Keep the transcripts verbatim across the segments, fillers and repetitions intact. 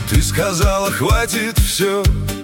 Ты сказала, хватит все.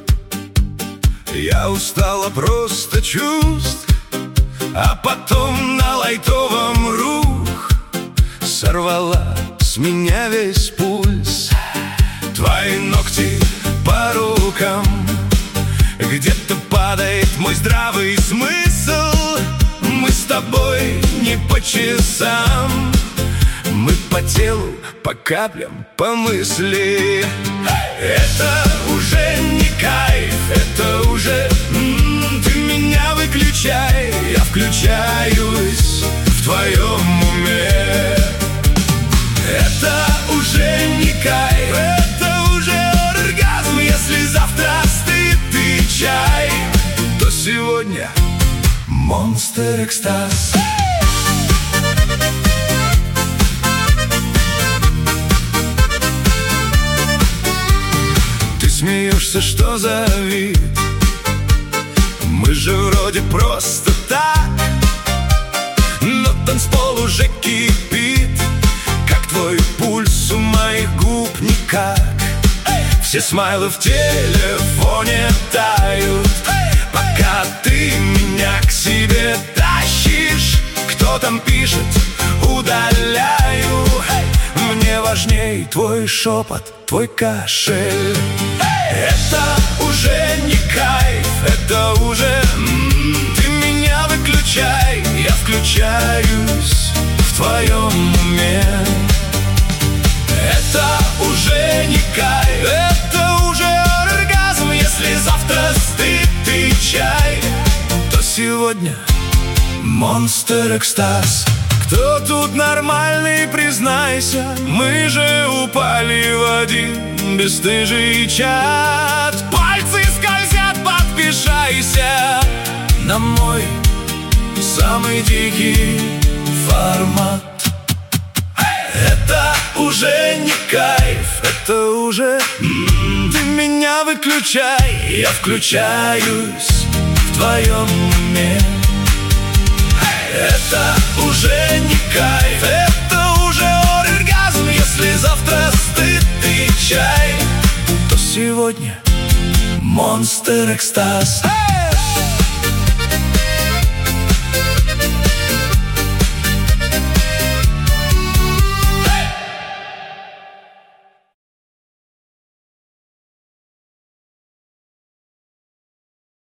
Я устала просто чувств. А потом на лайтовом рух сорвала с меня весь пульс. Твои ногти по рукам, где-то падает мой здравый смысл. Мы с тобой не по часам, мы по телу, по каплям, по мысли. Это уже не кайф, это уже м-м, ты меня выключай, я включаюсь в твоем уме. Это уже не кайф, это уже оргазм. Если завтра стыд и чай, то сегодня монстр экстаз. Ты смеешься, что за вид? Мы же вроде просто так, но танцпол уже кипит, как твой пульс у моих губ никак. Все смайлы в телефоне тают, пока ты меня к себе тащишь. Кто там пишет, удаляю. Мне важней твой шепот, твой кашель. Это уже не кайф, это уже м-м, ты меня выключай, я включаюсь в твоем уме. Это уже не кайф, это уже оргазм. Если завтра стыд и чай, то сегодня монстр экстаз. Кто тут нормальный, признайся? Мы же упали в один бесстыжий чат. Пальцы скользят, подпишайся на мой самый дикий формат. Это уже не кайф, это уже м-м, ты меня выключай, я включаюсь в твоем уме. Это уже не кайф, это уже оргазм. Если завтра стыд и чай, то сегодня монстр экстаз. Hey!